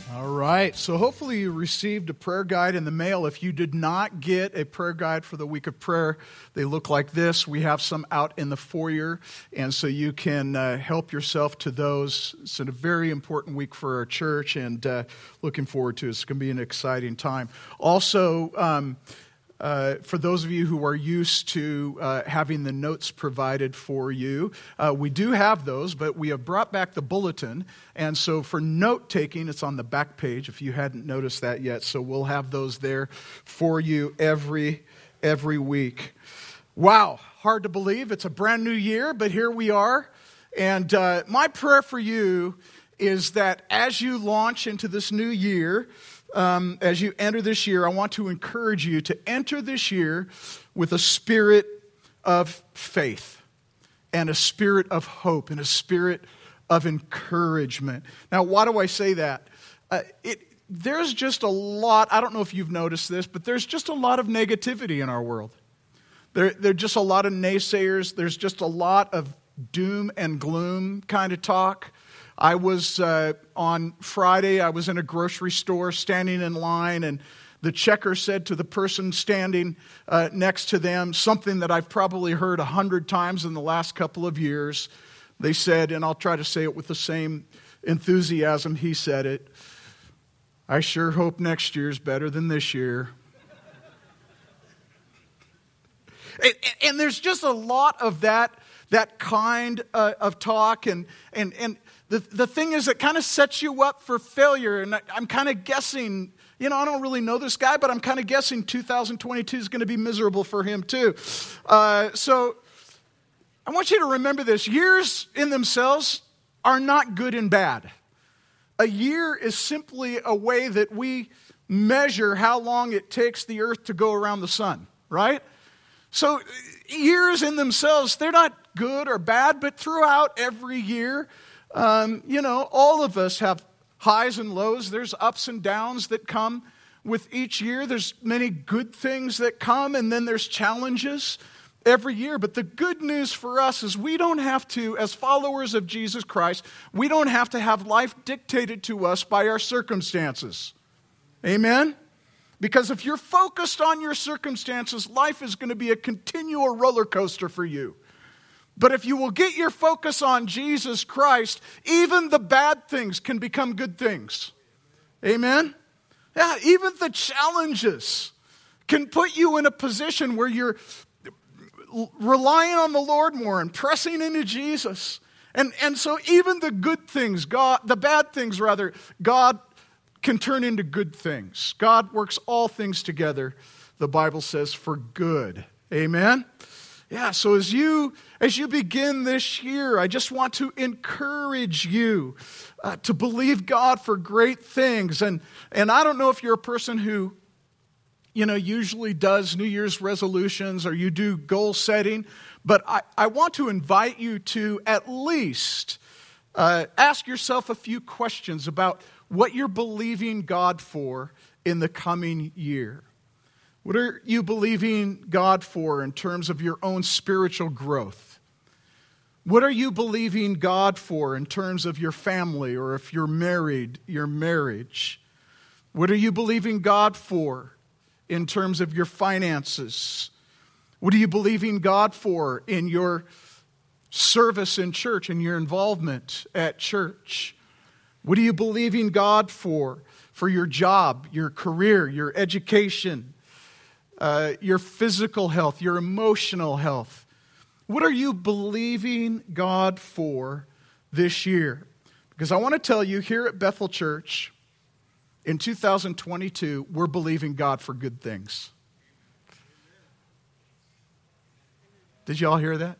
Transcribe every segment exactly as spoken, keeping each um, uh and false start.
All right, so hopefully you received a prayer guide in the mail. If you did not get a prayer guide for the week of prayer, they look like this. We have some out in the foyer, and so you can uh, help yourself to those. It's a very important week for our church, and uh, looking forward to it. It's going to be an exciting time. Also, um, Uh, for those of you who are used to uh, having the notes provided for you, uh, we do have those, but we have brought back the bulletin. And so for note taking, it's on the back page if you hadn't noticed that yet. So we'll have those there for you every every week. Wow, hard to believe. It's a brand new year, but here we are. And uh, my prayer for you is that as you launch into this new year, Um, as you enter this year, I want to encourage you to enter this year with a spirit of faith and a spirit of hope and a spirit of encouragement. Now, why do I say that? Uh, it, there's just a lot, I don't know if you've noticed this, but there's just a lot of negativity in our world. There, there's just a lot of naysayers. There's just a lot of doom and gloom kind of talk. I was, uh, on Friday, I was in a grocery store standing in line, and the checker said to the person standing uh, next to them something that I've probably heard a hundred times in the last couple of years. They said, and I'll try to say it with the same enthusiasm he said it, "I sure hope next year's better than this year." and, and there's just a lot of that, that kind uh, of talk, and and and. The, the thing is, it kind of sets you up for failure, and I, I'm kind of guessing, you know, I don't really know this guy, but I'm kind of guessing two thousand twenty-two is going to be miserable for him too. Uh, so I want you to remember this. Years in themselves are not good and bad. A year is simply a way that we measure how long it takes the earth to go around the sun, right? So years in themselves, they're not good or bad, but throughout every year, Um, you know, all of us have highs and lows. There's ups and downs that come with each year. There's many good things that come, and then there's challenges every year. But the good news for us is we don't have to, as followers of Jesus Christ, we don't have to have life dictated to us by our circumstances. Amen? Because if you're focused on your circumstances, life is going to be a continual roller coaster for you. But if you will get your focus on Jesus Christ, even the bad things can become good things. Amen? Yeah, even the challenges can put you in a position where you're relying on the Lord more and pressing into Jesus. And, and so even the good things, God, the bad things rather, God can turn into good things. God works all things together, the Bible says, for good. Amen? Yeah, so as you as you begin this year, I just want to encourage you uh, to believe God for great things. And and I don't know if you're a person who, you know, usually does New Year's resolutions or you do goal setting, but I, I want to invite you to at least uh, ask yourself a few questions about what you're believing God for in the coming year. What are you believing God for in terms of your own spiritual growth? What are you believing God for in terms of your family, or if you're married, your marriage? What are you believing God for in terms of your finances? What are you believing God for in your service in church and your involvement at church? What are you believing God for for your job, your career, your education? Uh, your physical health, your emotional health. What are you believing God for this year? Because I want to tell you, here at Bethel Church, in two thousand twenty-two, we're believing God for good things. Did you all hear that?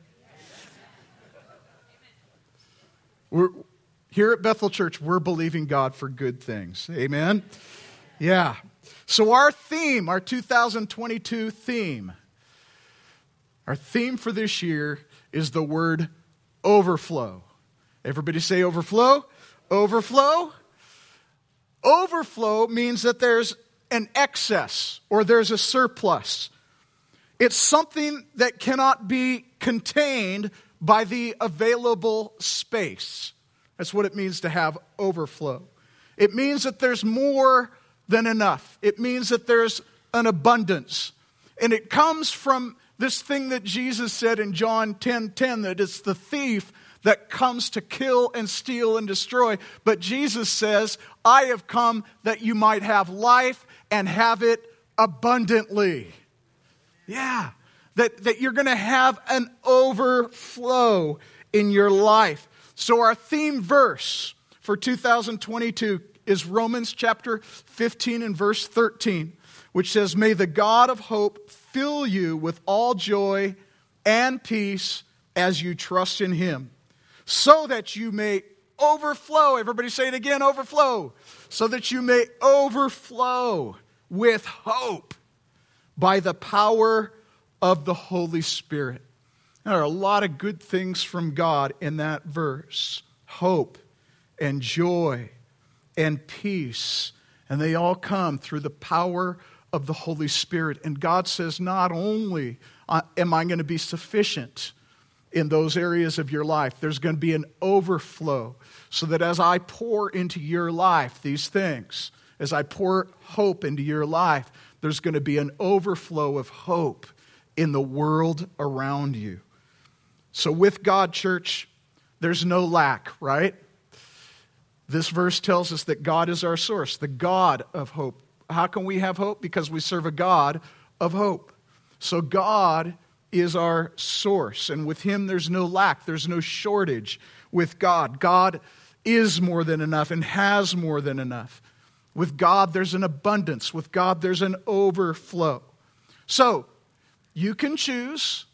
We're, here at Bethel Church, we're believing God for good things. Amen? Yeah. So our theme, our two thousand twenty-two theme, our theme for this year is the word overflow. Everybody say overflow. Overflow. Overflow means that there's an excess or there's a surplus. It's something that cannot be contained by the available space. That's what it means to have overflow. It means that there's more than enough. It means that there's an abundance. And it comes from this thing that Jesus said in John ten ten, that it's the thief that comes to kill and steal and destroy. But Jesus says, I have come that you might have life and have it abundantly. Yeah, that, that you're going to have an overflow in your life. So our theme verse for two thousand twenty-two is Romans chapter fifteen and verse thirteen, which says, may the God of hope fill you with all joy and peace as you trust in him, so that you may overflow. Everybody say it again, overflow. So that you may overflow with hope by the power of the Holy Spirit. There are a lot of good things from God in that verse. Hope and joy and peace. And they all come through the power of the Holy Spirit. And God says, not only am I going to be sufficient in those areas of your life, there's going to be an overflow, so that as I pour into your life these things, as I pour hope into your life, there's going to be an overflow of hope in the world around you. So with God, church, there's no lack, right? This verse tells us that God is our source, the God of hope. How can we have hope? Because we serve a God of hope. So God is our source, and with him there's no lack, there's no shortage with God. God is more than enough and has more than enough. With God there's an abundance. With God there's an overflow. So you can choose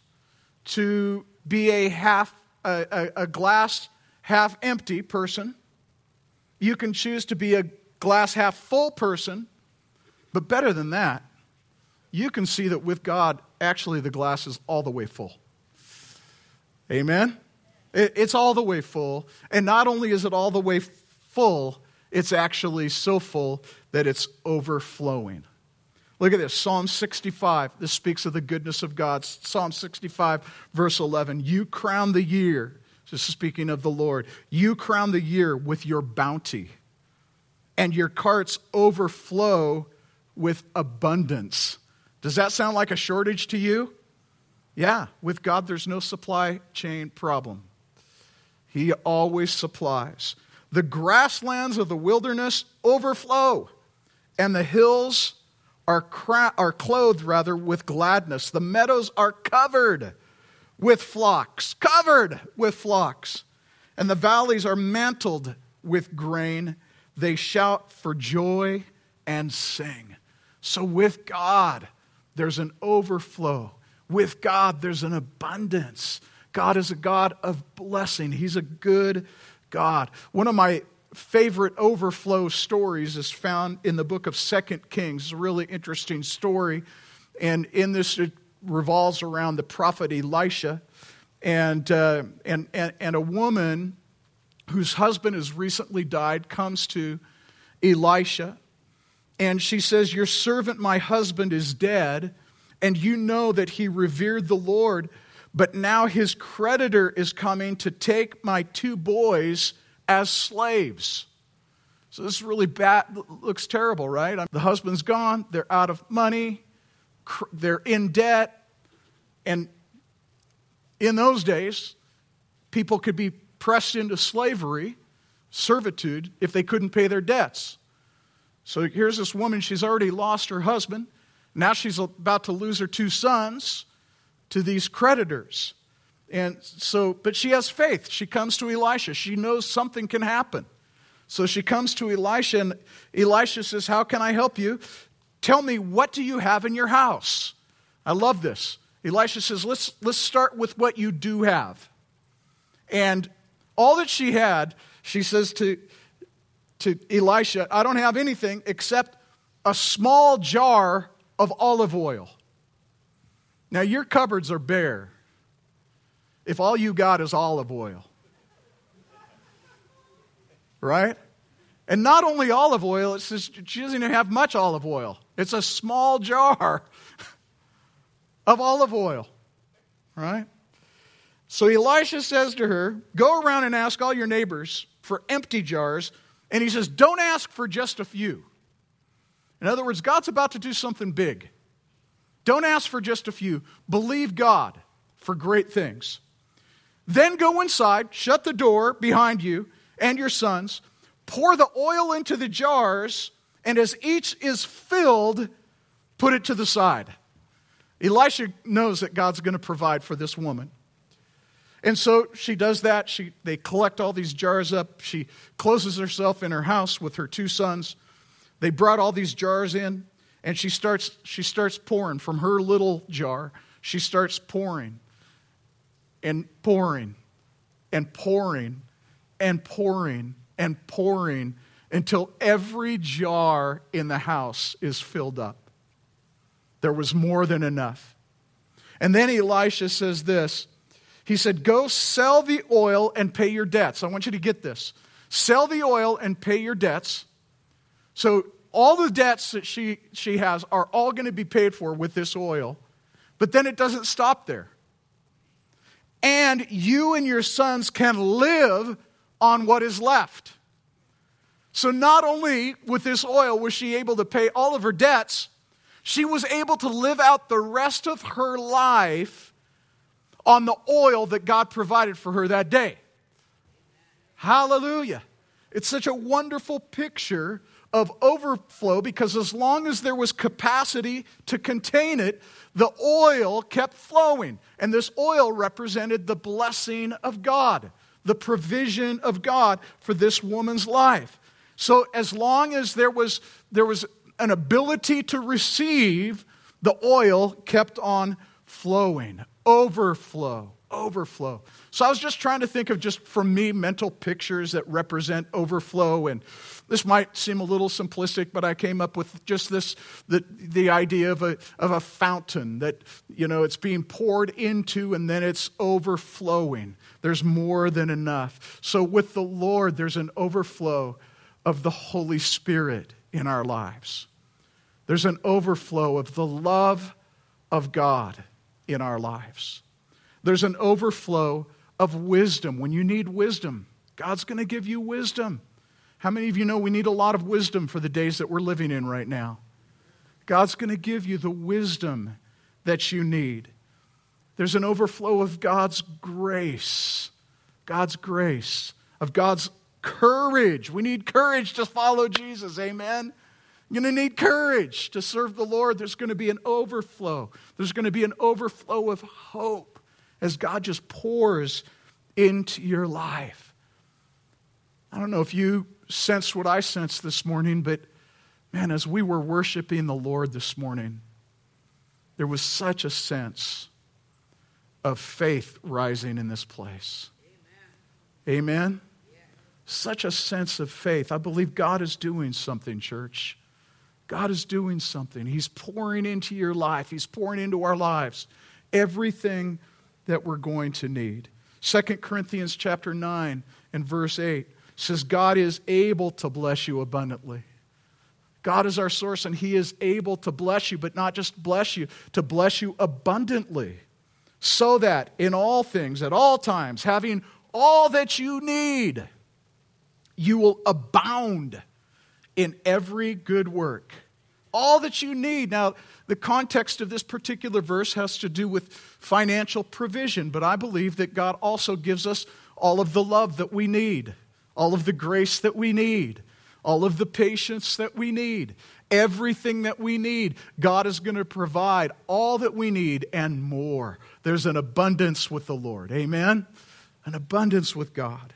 to be a half a, a, a glass half empty person. You can choose to be a glass half full person. But better than that, you can see that with God, actually the glass is all the way full. Amen? It, it's all the way full. And not only is it all the way full, it's actually so full that it's overflowing. Look at this, Psalm sixty-five. This speaks of the goodness of God. Psalm sixty-five, verse eleven. You crown the year, this is speaking of the Lord, you crown the year with your bounty, and your carts overflow with abundance. Does that sound like a shortage to you? Yeah, with God there's no supply chain problem. He always supplies. The grasslands of the wilderness overflow, and the hills are, cra- are clothed rather with gladness. The meadows are covered with flocks, covered with flocks. And the valleys are mantled with grain. They shout for joy and sing. So with God, there's an overflow. With God, there's an abundance. God is a God of blessing. He's a good God. One of my favorite overflow stories is found in the book of Second Kings. It's a really interesting story. And in this, it revolves around the prophet Elisha and, uh, and, and, and a woman whose husband has recently died comes to Elisha. And she says, your servant, my husband, is dead, and you know that he revered the Lord, but now his creditor is coming to take my two boys as slaves. So this is really bad, looks terrible, right? The husband's gone, they're out of money, they're in debt, and in those days, people could be pressed into slavery, servitude, if they couldn't pay their debts. So here's this woman, she's already lost her husband. Now she's about to lose her two sons to these creditors. And so, but she has faith. She comes to Elisha. She knows something can happen. So she comes to Elisha, and Elisha says, how can I help you? Tell me, what do you have in your house? I love this. Elisha says, let's, let's start with what you do have. And all that she had, she says to, to Elisha, I don't have anything except a small jar of olive oil. Now your cupboards are bare if all you got is olive oil. Right? And not only olive oil, it says she doesn't even have much olive oil. It's a small jar of olive oil. Right? So Elisha says to her, go around and ask all your neighbors for empty jars And he says, don't ask for just a few. In other words, God's about to do something big. Don't ask for just a few. Believe God for great things. Then go inside, shut the door behind you and your sons, pour the oil into the jars, and as each is filled, put it to the side. Elisha knows that God's going to provide for this woman. And so she does that. She, they collect all these jars up. She closes herself in her house with her two sons. They brought all these jars in, and she starts, she starts pouring from her little jar. She starts pouring and pouring and pouring and pouring and pouring until every jar in the house is filled up. There was more than enough. And then Elisha says this. He said, go sell the oil and pay your debts. I want you to get this. Sell the oil and pay your debts. So all the debts that she, she has are all going to be paid for with this oil. But then it doesn't stop there. And you and your sons can live on what is left. So not only with this oil was she able to pay all of her debts, she was able to live out the rest of her life on the oil that God provided for her that day. Hallelujah. It's such a wonderful picture of overflow because as long as there was capacity to contain it, the oil kept flowing. And this oil represented the blessing of God, the provision of God for this woman's life. So as long as there was, there was an ability to receive, the oil kept on flowing. Overflow, overflow. So I was just trying to think of just for me mental pictures that represent overflow, and this might seem a little simplistic, but I came up with just this, the, the idea of a, of a fountain that, you know, it's being poured into and then it's overflowing. There's more than enough. So with the Lord, there's an overflow of the Holy Spirit in our lives. There's an overflow of the love of God in our lives. There's an overflow of wisdom. When you need wisdom, God's going to give you wisdom. How many of you know we need a lot of wisdom for the days that we're living in right now? God's going to give you the wisdom that you need. There's an overflow of God's grace. God's grace. Of God's courage. We need courage to follow Jesus. Amen? You're going to need courage to serve the Lord. There's going to be an overflow. There's going to be an overflow of hope as God just pours into your life. I don't know if you sensed what I sensed this morning, but man, as we were worshiping the Lord this morning, there was such a sense of faith rising in this place. Amen? Amen? Yeah. Such a sense of faith. I believe God is doing something, church. God is doing something. He's pouring into your life. He's pouring into our lives everything that we're going to need. Second Corinthians chapter nine and verse eight says, God is able to bless you abundantly. God is our source and He is able to bless you, but not just bless you, to bless you abundantly. So that in all things, at all times, having all that you need, you will abound in every good work. All that you need. Now, the context of this particular verse has to do with financial provision, but I believe that God also gives us all of the love that we need, all of the grace that we need, all of the patience that we need, everything that we need. God is going to provide all that we need and more. There's an abundance with the Lord. Amen? An abundance with God.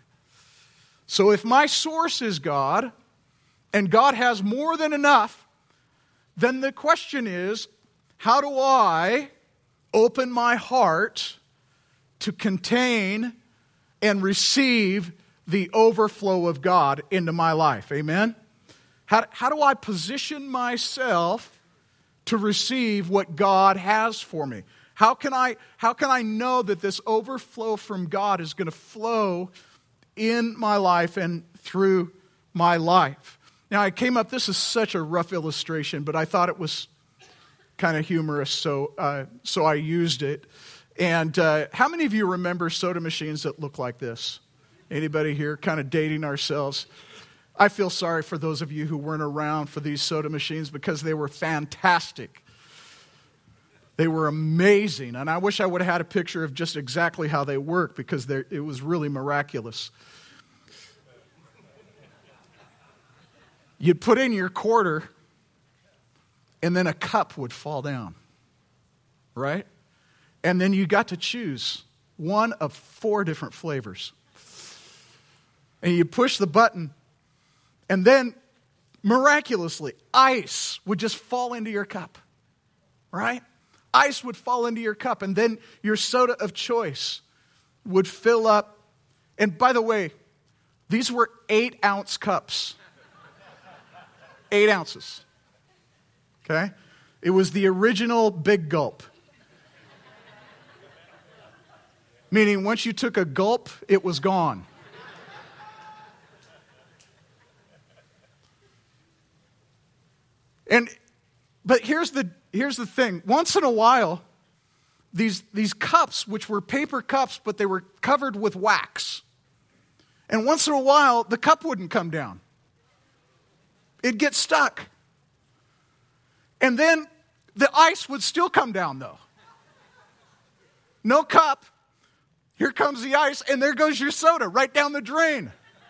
So if my source is God, and God has more than enough, then the question is, how do I open my heart to contain and receive the overflow of God into my life? Amen? How, how do I position myself to receive what God has for me? How can I, how can I know that this overflow from God is going to flow in my life and through my life? Now, I came up, this is such a rough illustration, but I thought it was kind of humorous, so uh, so I used it. And uh, how many of you remember soda machines that look like this? Anybody here kind of dating ourselves? I feel sorry for those of you who weren't around for these soda machines because they were fantastic. They were amazing, and I wish I would have had a picture of just exactly how they work because it was really miraculous. You'd put in your quarter, and then a cup would fall down, right? And then you got to choose one of four different flavors. And you push the button, and then miraculously, ice would just fall into your cup, right? Ice would fall into your cup, and then your soda of choice would fill up. And by the way, these were eight-ounce cups. Eight ounces. Okay? It was the original Big Gulp. Meaning, once you took a gulp, it was gone. And, but here's the here's the thing. Once in a while, these these cups, which were paper cups, but they were covered with wax. And once in a while, the cup wouldn't come down. It'd get stuck. And then the ice would still come down, though. No cup. Here comes the ice, and there goes your soda right down the drain.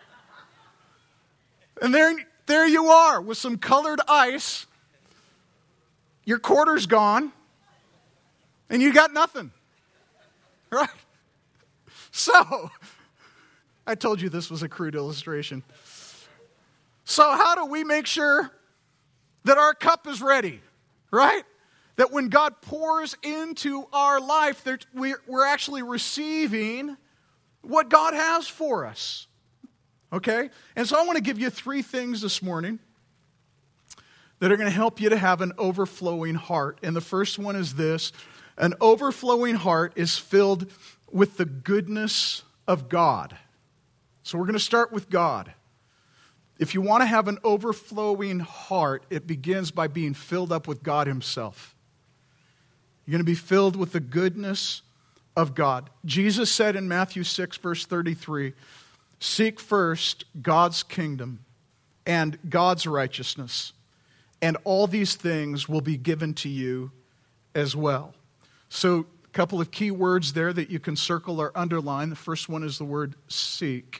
And there, there you are with some colored ice. Your quarter's gone, and you got nothing. Right? So, I told you this was a crude illustration. So how do we make sure that our cup is ready, right? That when God pours into our life, that we're actually receiving what God has for us, okay? And so I want to give you three things this morning that are going to help you to have an overflowing heart. And the first one is this: an overflowing heart is filled with the goodness of God. So we're going to start with God. If you want to have an overflowing heart, it begins by being filled up with God Himself. You're going to be filled with the goodness of God. Jesus said in Matthew six, verse thirty-three, "Seek first God's kingdom and God's righteousness, and all these things will be given to you as well." So, a couple of key words there that you can circle or underline. The first one is the word seek.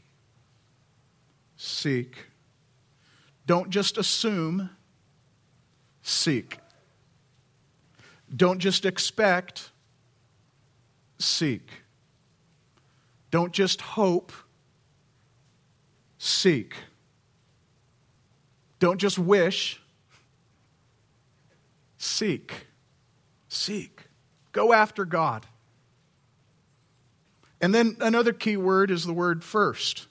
Seek. Don't just assume, seek. Don't just expect, seek. Don't just hope, seek. Don't just wish, seek. Seek. Go after God. And then another key word is the word first.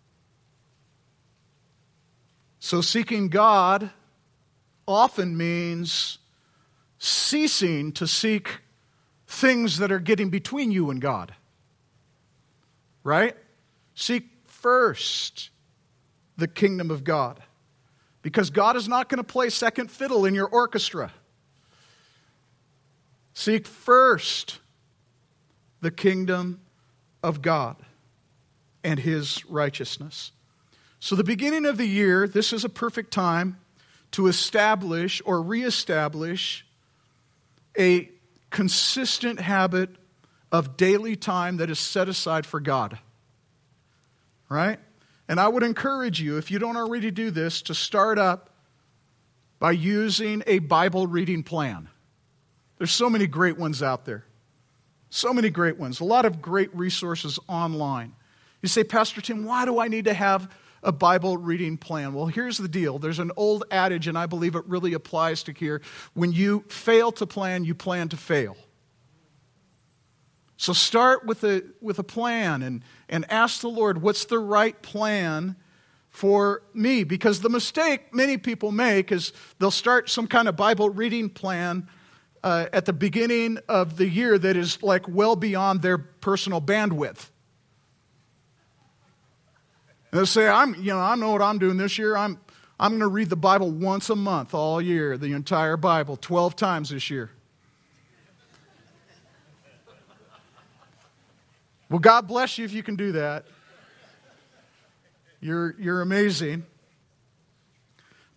So seeking God often means ceasing to seek things that are getting between you and God. Right? Seek first the kingdom of God. Because God is not going to play second fiddle in your orchestra. Seek first the kingdom of God and His righteousness. So the beginning of the year, this is a perfect time to establish or reestablish a consistent habit of daily time that is set aside for God. Right? And I would encourage you, if you don't already do this, to start up by using a Bible reading plan. There's so many great ones out there. So many great ones. A lot of great resources online. You say, Pastor Tim, why do I need to have a Bible reading plan? Well, here's the deal. There's an old adage, and I believe it really applies to here. When you fail to plan, you plan to fail. So start with a with a plan and, and ask the Lord, what's the right plan for me? Because the mistake many people make is they'll start some kind of Bible reading plan uh, at the beginning of the year that is like well beyond their personal bandwidth. And they'll say, I'm, you know, I know what I'm doing this year. I'm, I'm going to read the Bible once a month all year, the entire Bible, twelve times this year. Well, God bless you if you can do that. You're, you're amazing.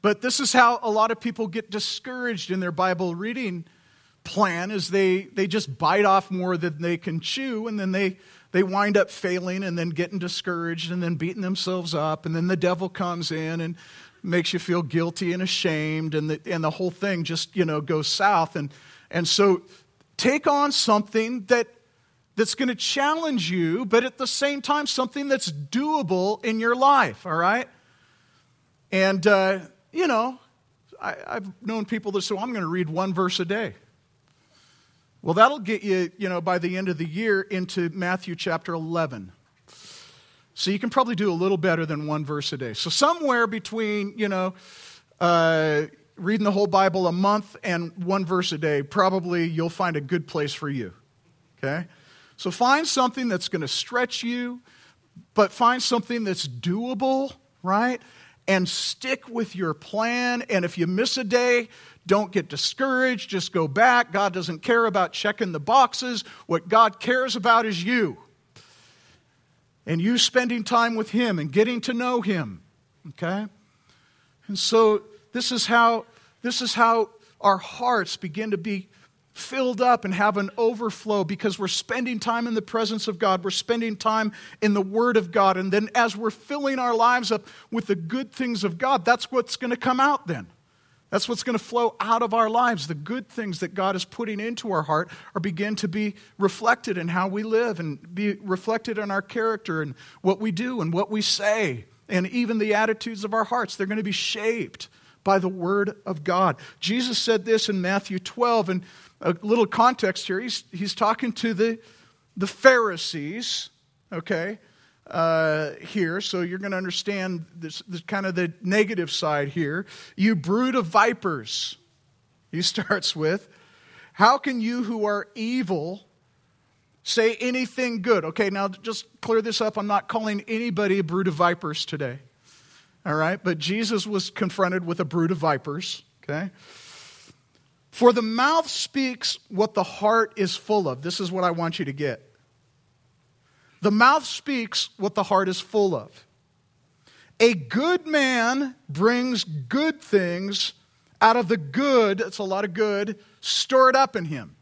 But this is how a lot of people get discouraged in their Bible reading plan, is they, they just bite off more than they can chew, and then they, they wind up failing and then getting discouraged and then beating themselves up, and then the devil comes in and makes you feel guilty and ashamed, and the, and the whole thing just, you know, goes south. And, and so take on something that that's going to challenge you, but at the same time, something that's doable in your life, all right? And, uh, you know, I, I've known people that say, well, I'm going to read one verse a day. Well, that'll get you, you know, by the end of the year into Matthew chapter eleven. So you can probably do a little better than one verse a day. So somewhere between, you know, uh, reading the whole Bible a month and one verse a day, probably you'll find a good place for you, okay? So find something that's going to stretch you, but find something that's doable, right? And stick with your plan. And if you miss a day, don't get discouraged. Just go back. God doesn't care about checking the boxes. What God cares about is you. And you spending time with Him and getting to know Him. Okay? And so this is how, this is how our hearts begin to be filled up and have an overflow, because we're spending time in the presence of God. We're spending time in the Word of God. And then as we're filling our lives up with the good things of God, that's what's going to come out then. That's what's going to flow out of our lives. The good things that God is putting into our heart are begin to be reflected in how we live and be reflected in our character and what we do and what we say. And even the attitudes of our hearts, they're going to be shaped by the Word of God. Jesus said this in Matthew twelve, and a little context here. He's, he's talking to the, the Pharisees, okay, uh, here. So you're going to understand this, this kind of the negative side here. You brood of vipers, he starts with. How can you who are evil say anything good? Okay, now just clear this up. I'm not calling anybody a brood of vipers today. All right, but Jesus was confronted with a brood of vipers, okay? For the mouth speaks what the heart is full of. This is what I want you to get. The mouth speaks what the heart is full of. A good man brings good things out of the good, it's a lot of good, stored up in him.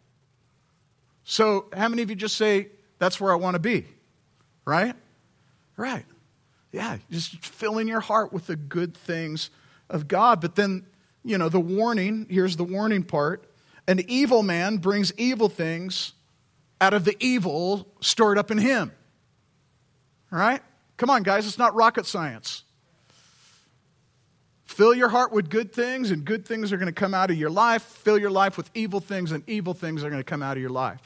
So how many of you just say, that's where I want to be? Right? Right. Yeah, just filling your heart with the good things of God. But then, you know, the warning, here's the warning part. An evil man brings evil things out of the evil stored up in him. All right? Come on, guys, it's not rocket science. Fill your heart with good things, and good things are going to come out of your life. Fill your life with evil things, and evil things are going to come out of your life.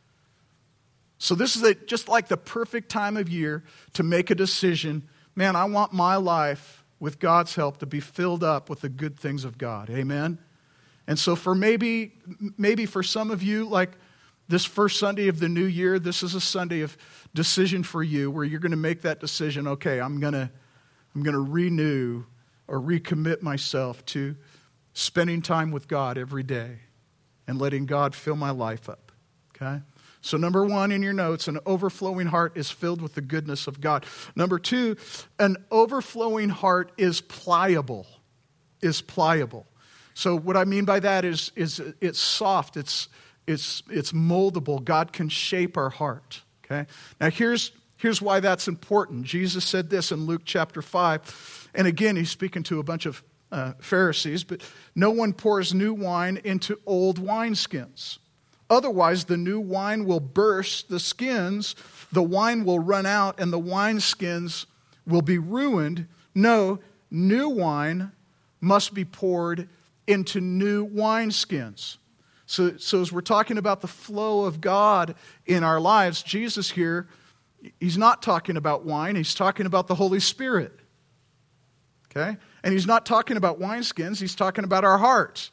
So this is a, just like the perfect time of year to make a decision. Man, I want my life, with God's help, to be filled up with the good things of God. Amen? And so for maybe, maybe for some of you, like this first Sunday of the new year, this is a Sunday of decision for you where you're going to make that decision. Okay, I'm going to, I'm going to renew or recommit myself to spending time with God every day and letting God fill my life up. Okay? So number one in your notes, an overflowing heart is filled with the goodness of God. Number two, an overflowing heart is pliable, is pliable. So what I mean by that is, is it's soft, it's, it's, it's moldable. God can shape our heart, okay? Now here's, here's why that's important. Jesus said this in Luke chapter five, and again, he's speaking to a bunch of uh, Pharisees, but no one pours new wine into old wineskins. Otherwise, the new wine will burst the skins, the wine will run out, and the wineskins will be ruined. No, new wine must be poured into new wineskins. So, so as we're talking about the flow of God in our lives, Jesus here, he's not talking about wine, he's talking about the Holy Spirit. Okay? And he's not talking about wineskins, he's talking about our hearts.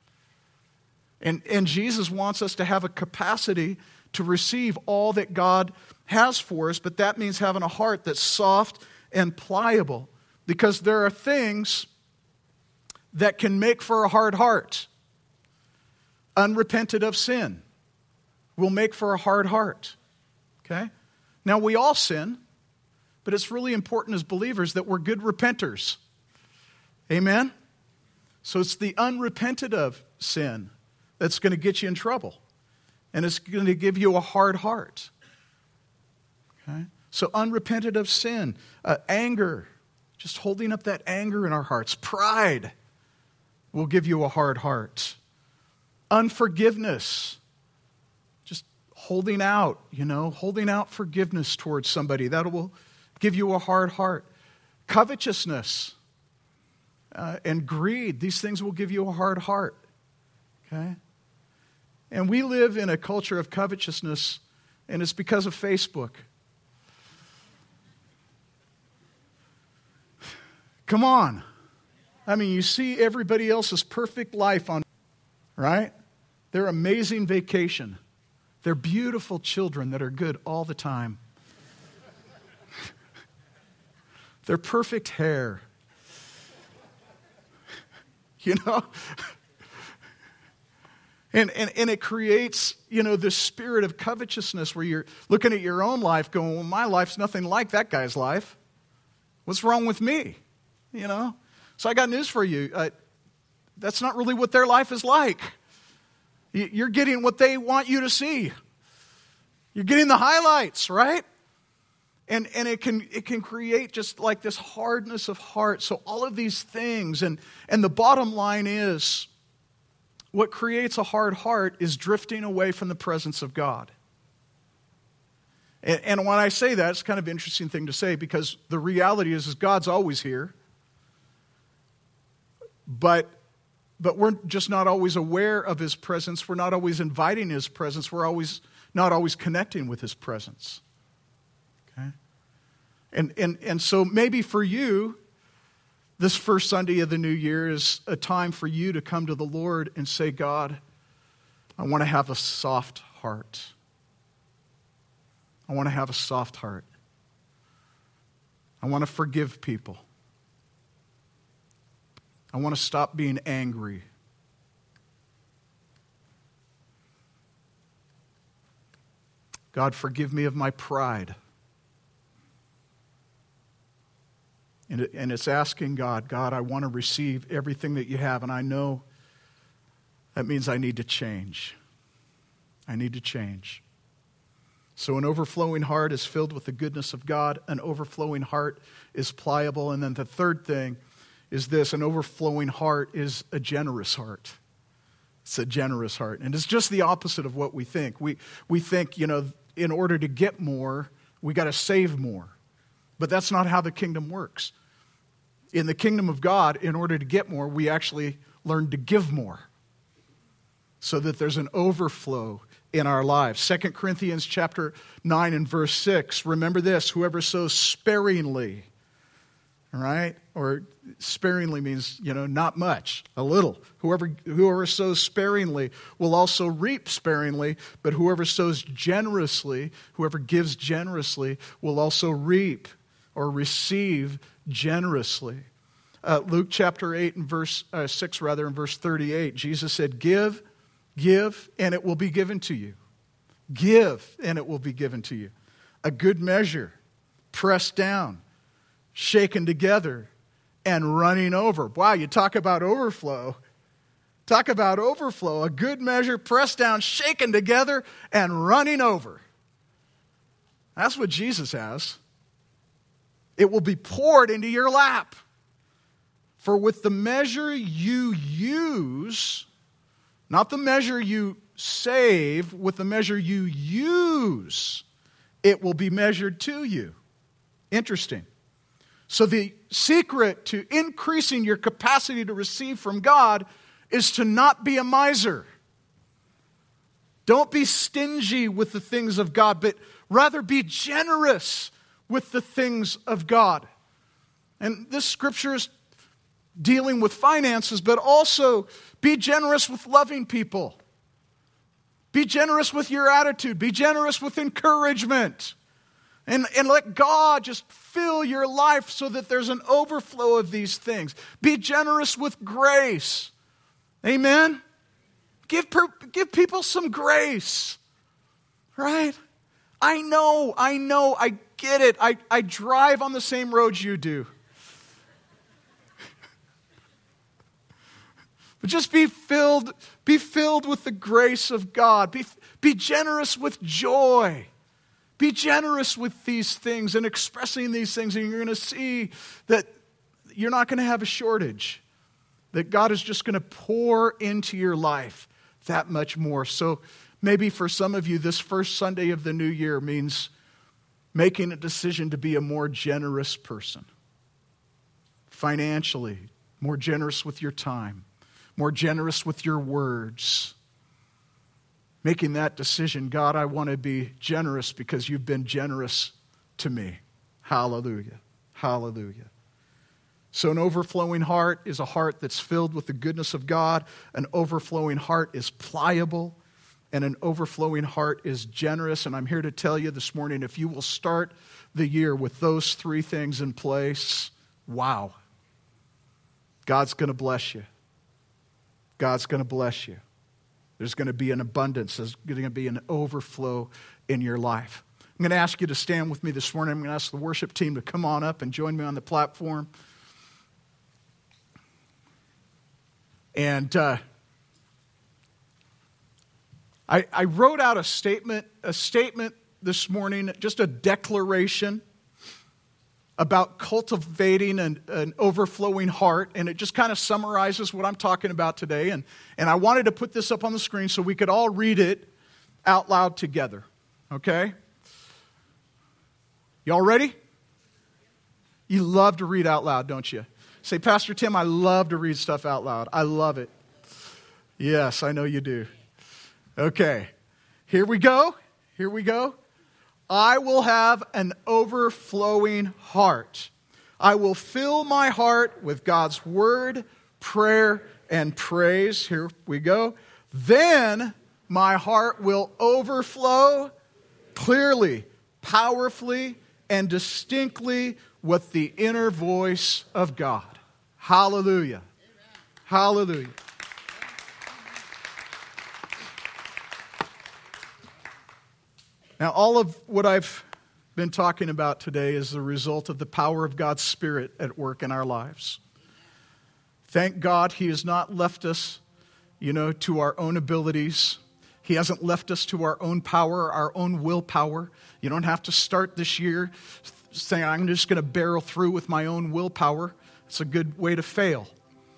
And, and Jesus wants us to have a capacity to receive all that God has for us, but that means having a heart that's soft and pliable, because there are things that can make for a hard heart. Unrepented of sin will make for a hard heart. Okay? Now, we all sin, but it's really important as believers that we're good repenters. Amen? So it's the unrepented of sin that's going to get you in trouble. And it's going to give you a hard heart. Okay? So unrepented of sin, uh, anger, just holding up that anger in our hearts. Pride will give you a hard heart. Unforgiveness, just holding out, you know, holding out forgiveness towards somebody. That will give you a hard heart. Covetousness uh, and greed, these things will give you a hard heart. Okay? And we live in a culture of covetousness, and it's because of Facebook. Come on. I mean, you see everybody else's perfect life on, right? Their amazing vacation. Their beautiful children that are good all the time. Their perfect hair. You know? And, and, and it creates, you know, this spirit of covetousness where you're looking at your own life going, well, my life's nothing like that guy's life. What's wrong with me? You know? So I got news for you. Uh, that's not really what their life is like. You're getting what they want you to see. You're getting the highlights, right? And and it can it can create just like this hardness of heart. So all of these things, and, and the bottom line is, what creates a hard heart is drifting away from the presence of God. And, and when I say that, it's kind of an interesting thing to say, because the reality is, is God's always here. But but we're just not always aware of His presence. We're not always inviting His presence. We're always not always connecting with His presence. Okay? And and and so maybe for you, this first Sunday of the new year is a time for you to come to the Lord and say, God, I want to have a soft heart. I want to have a soft heart. I want to forgive people. I want to stop being angry. God, forgive me of my pride. And, it, and it's asking God, God, I want to receive everything that you have, and I know that means I need to change. I need to change. So an overflowing heart is filled with the goodness of God. An overflowing heart is pliable. And then the third thing is this: an overflowing heart is a generous heart. It's a generous heart. And it's just the opposite of what we think. We we think, you know, in order to get more, we got to save more. But that's not how the kingdom works. In the kingdom of God, in order to get more, we actually learn to give more, so that there's an overflow in our lives. Second Corinthians chapter nine and verse six. Remember this: whoever sows sparingly, all right? Or sparingly means, you know, not much, a little. Whoever whoever sows sparingly will also reap sparingly, but whoever sows generously, whoever gives generously, will also reap or receive generously. Uh, Luke chapter eight and verse uh, six, rather, in verse thirty-eight, Jesus said, "Give, give, and it will be given to you. Give, and it will be given to you. A good measure, pressed down, shaken together, and running over." Wow, you talk about overflow. Talk about overflow. A good measure, pressed down, shaken together, and running over. That's what Jesus has. It will be poured into your lap. For with the measure you use, not the measure you save, with the measure you use, it will be measured to you. Interesting. So the secret to increasing your capacity to receive from God is to not be a miser. Don't be stingy with the things of God, but rather be generous with the things of God. And this scripture is dealing with finances, but also be generous with loving people. Be generous with your attitude. Be generous with encouragement. And, and let God just fill your life so that there's an overflow of these things. Be generous with grace. Amen? Give, per, give people some grace. Right? I know, I know, I get it. I, I drive on the same roads you do. But just be filled, be filled with the grace of God. Be, be generous with joy. Be generous with these things and expressing these things, and you're going to see that you're not going to have a shortage. That God is just going to pour into your life that much more. So maybe for some of you, this first Sunday of the new year means making a decision to be a more generous person. Financially, more generous with your time, more generous with your words. Making that decision, God, I want to be generous because you've been generous to me. Hallelujah. Hallelujah. So an overflowing heart is a heart that's filled with the goodness of God. An overflowing heart is pliable. And an overflowing heart is generous. And I'm here to tell you this morning, if you will start the year with those three things in place, wow. God's going to bless you. God's going to bless you. There's going to be an abundance. There's going to be an overflow in your life. I'm going to ask you to stand with me this morning. I'm going to ask the worship team to come on up and join me on the platform. And uh, I, I wrote out a statement, a statement this morning, just a declaration about cultivating an, an overflowing heart, and it just kind of summarizes what I'm talking about today. And, and I wanted to put this up on the screen so we could all read it out loud together. Okay? Y'all ready? You love to read out loud, don't you? Say, Pastor Tim, I love to read stuff out loud. I love it. Yes, I know you do. Okay, here we go. Here we go. I will have an overflowing heart. I will fill my heart with God's word, prayer, and praise. Here we go. Then my heart will overflow clearly, powerfully, and distinctly with the inner voice of God. Hallelujah. Hallelujah. Now, all of what I've been talking about today is the result of the power of God's Spirit at work in our lives. Thank God He has not left us, you know, to our own abilities. He hasn't left us to our own power, our own willpower. You don't have to start this year saying, I'm just going to barrel through with my own willpower. It's a good way to fail.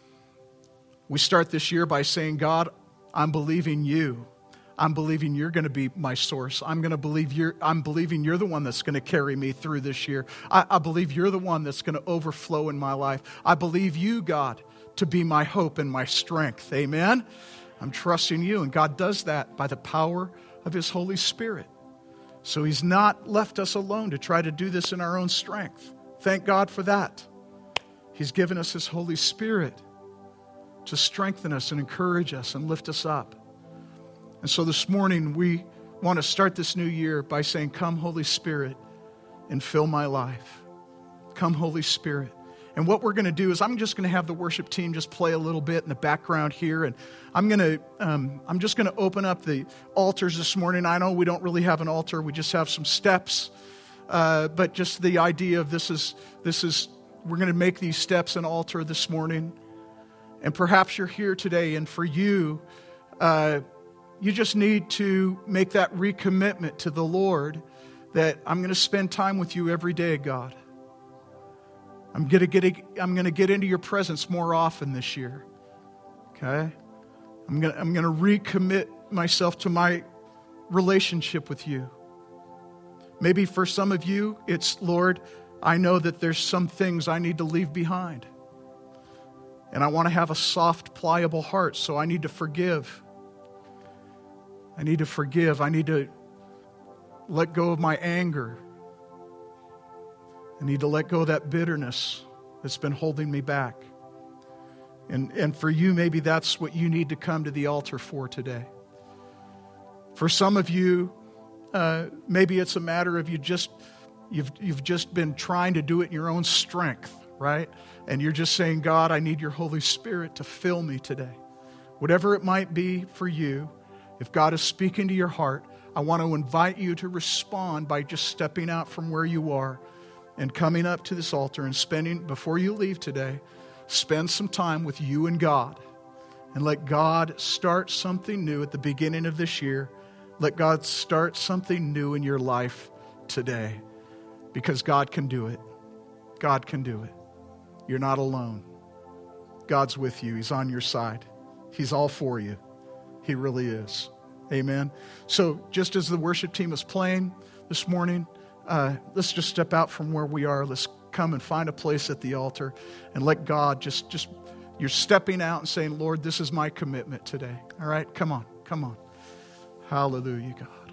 We start this year by saying, God, I'm believing you. I'm believing you're going to be my source. I'm going to believe you're, I'm believing you're the one that's going to carry me through this year. I, I believe you're the one that's going to overflow in my life. I believe you, God, to be my hope and my strength. Amen? I'm trusting you, and God does that by the power of His Holy Spirit. So He's not left us alone to try to do this in our own strength. Thank God for that. He's given us His Holy Spirit to strengthen us and encourage us and lift us up. And so this morning, we want to start this new year by saying, come, Holy Spirit, and fill my life. Come, Holy Spirit. And what we're going to do is I'm just going to have the worship team just play a little bit in the background here. And I'm going to, um, I'm just going to open up the altars this morning. I know we don't really have an altar. We just have some steps. Uh, but just the idea of this is, this is, we're going to make these steps an altar this morning. And perhaps you're here today, and for you, uh, you just need to make that recommitment to the Lord that I'm going to spend time with you every day, God. I'm going to get I'm going to get into your presence more often this year. Okay? I'm going to, I'm going to recommit myself to my relationship with you. Maybe for some of you, it's, Lord, I know that there's some things I need to leave behind. And I want to have a soft, pliable heart, so I need to forgive. I need to forgive. I need to let go of my anger. I need to let go of that bitterness that's been holding me back. And, and for you, maybe that's what you need to come to the altar for today. For some of you, uh, maybe it's a matter of you just, you've, you've just been trying to do it in your own strength, right? And you're just saying, God, I need your Holy Spirit to fill me today. Whatever it might be for you, if God is speaking to your heart, I want to invite you to respond by just stepping out from where you are and coming up to this altar and spending, before you leave today, spend some time with you and God. and let God start something new at the beginning of this year. Let God start something new in your life today, because God can do it. God can do it. You're not alone. God's with you. He's on your side. He's all for you. He really is. Amen. So just as the worship team is playing this morning, uh, let's just step out from where we are. Let's come and find a place at the altar and let God just, just, you're stepping out and saying, Lord, this is my commitment today. All right, come on, come on. Hallelujah, God.